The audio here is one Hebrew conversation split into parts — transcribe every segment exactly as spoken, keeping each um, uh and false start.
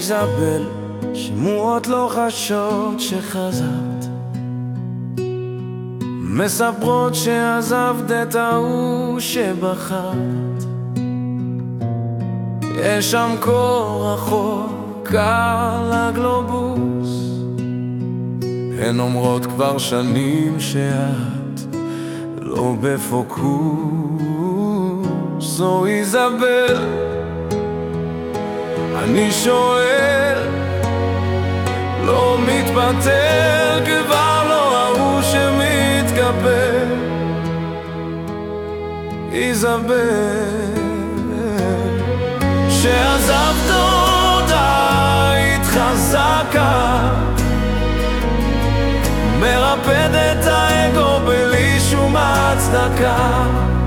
איזבל, שמועות לא חשות שחזרת, מספרות שעזבת את ההוא שבחרת. יש שם קור רחוק על הגלובוס, הן אומרות כבר שנים שאת לא בפוקוס. זו איזבל, אני שואל, לא מתפטר, כבר לא ההוא שמתקפל. איזבל, שעזבת אותה, התחזקה, מרפד את האגו בלי שום הצדקה.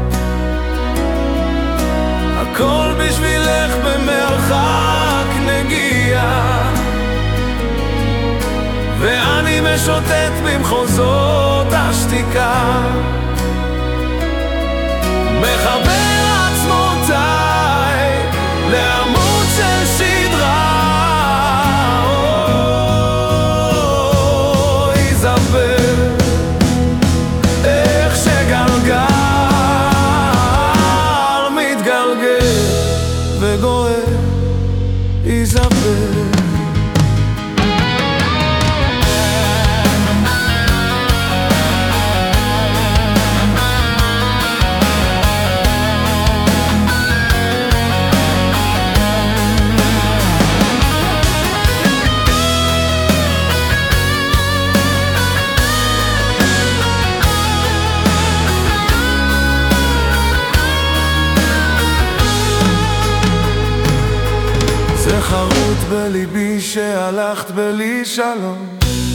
הכל בשבילך במרחק נגיעה, ואני משוטט במחוזות השתיקה, מחבר עצמותיי לעמוד של שדרה. או, איזבל, איך שגלגל מתגלגל וגורר. איזבל, זה חרוט בליבי שהלכת בלי שלום,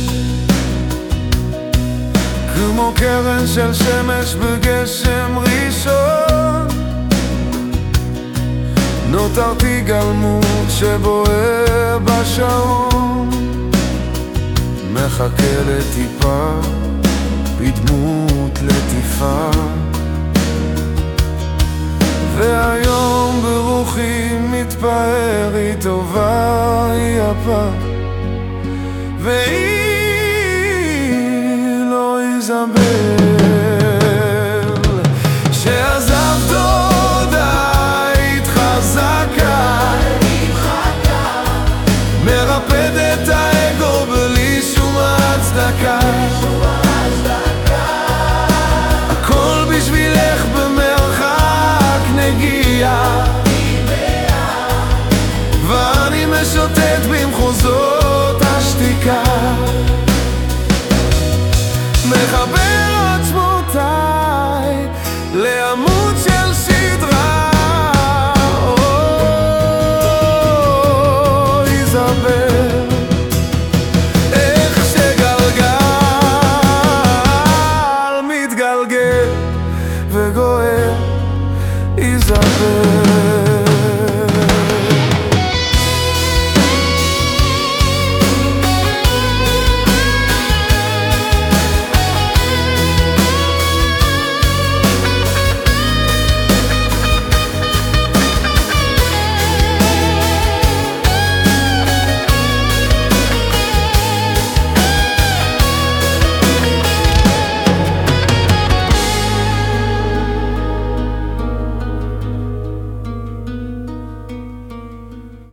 כמו קרן של שמש בגשם ראשון. נותרתי גלמוד שבוער בשעון, מחכה לטיפה בדמות לטיפה. והיום ברוחי מתפאר, היא טובה, היא יפה, והיא לא איזבל.